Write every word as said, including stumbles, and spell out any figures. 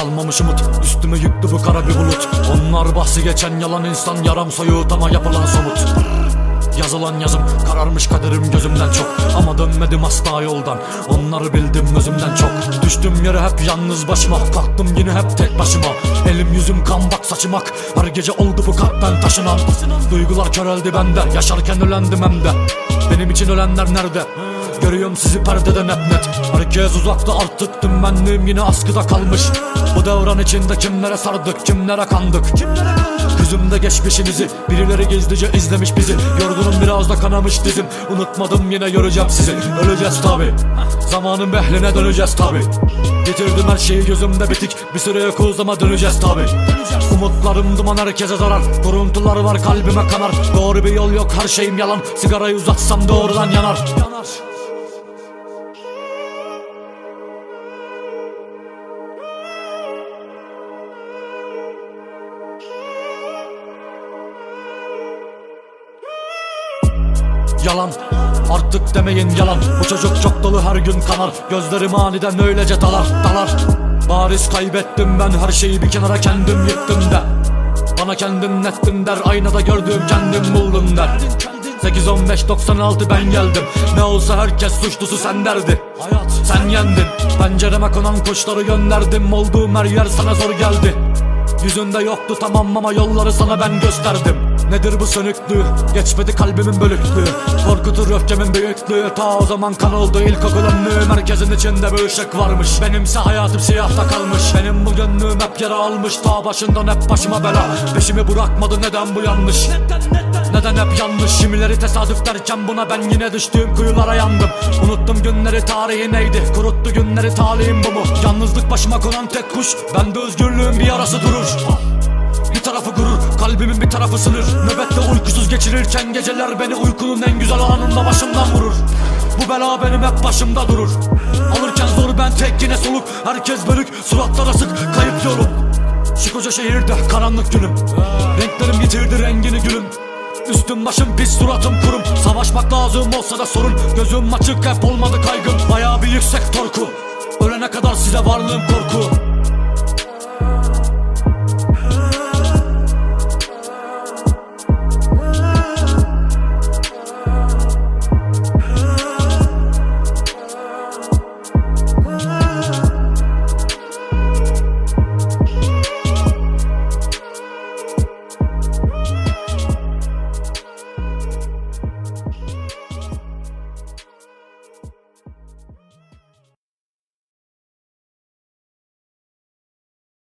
kalmamış umut. Üstüme yüktü bu kara bir bulut. Onlar bahsi geçen yalan insan, yaram soyut ama yapılan somut. Yazılan yazım, kararmış kaderim gözümden çok. Ama dönmedim asla yoldan, onları bildim özümden çok. Düştüm yere hep yalnız başıma, kalktım yine hep tek başıma. Elim yüzüm kan bak saçım ak, her gece oldu bu kalpten taşınan. Duygular köreldi bende, yaşarken ölendim hem de. Benim için ölenler nerede? Görüyorum sizi perdeden hep net. Herkes uzakta, artık tüm benliğim yine askıda kalmış. Bu devran içinde kimlere sardık, kimlere kandık. Gözümde geçmişinizi birileri gizlice izlemiş bizi. Yorgunum biraz da kanamış dizim, unutmadım yine göreceğim sizi. Öleceğiz tabi, zamanın behline döneceğiz tabi. Getirdim her şeyi gözümde bitik, bir süre yokuz ama döneceğiz tabi. Umutlarım duman, herkese zarar. Kuruntular var kalbime kanar. Doğru bir yol yok, her şeyim yalan. Sigarayı uzatsam doğrudan yanar. Yalan, artık demeyin yalan. Bu çocuk çok dolu, her gün kanar. Gözlerim aniden öylece dalar, dalar. Bariz kaybettim ben her şeyi, bir kenara kendim yıktım de. Bana kendin nettin der, aynada gördüğüm kendim buldum der. Sekiz on beş doksan altı ben geldim. Ne olsa herkes suçlusu sen derdi. Hayat, sen yendin. Pencereme konan kuşları gönderdim. Olduğum her yer sana zor geldi. Yüzünde yoktu tamam ama yolları sana ben gösterdim. Nedir bu sönüklüğü? Geçmedi kalbimin bölüklüğü. Korkutur öfkemin büyüklüğü. Ta o zaman kan oldu ilkokul önlüğüm. Herkesin içinde bir ışık varmış. Benimse hayatım siyahta kalmış. Benim bu gönlüm hep yara almış. Ta başından hep başıma bela. Peşimi bırakmadı, neden bu yanlış? Neden, neden? Neden hep yanlış? Kimileri tesadüf derken buna ben yine düştüğüm kuyulara yandım. Unuttum günleri, tarihi neydi? Kuruttu günleri, talihim bu mu? Yalnızlık başıma konan tek kuş. Bende özgürlüğün bir yarası durur. Bir tarafı gurur, kalbimin bir tarafı sınır. Nöbette uykusuz geçirirken geceler beni uykunun en güzel anında başımdan vurur. Bu bela benim hep başımda durur. Alırken zor ben tek yine soluk. Herkes bölük, suratlara sık, kayıp yolum. Şu koca şehirde karanlık günüm. Renklerim yitirdi rengini gülüm. Üstüm başım pis, suratım kurum. Savaşmak lazım olsa da sorun. Gözüm açık hep olmadı kaygım. Bayağı bir yüksek torku. Ölene kadar size varlığım korku.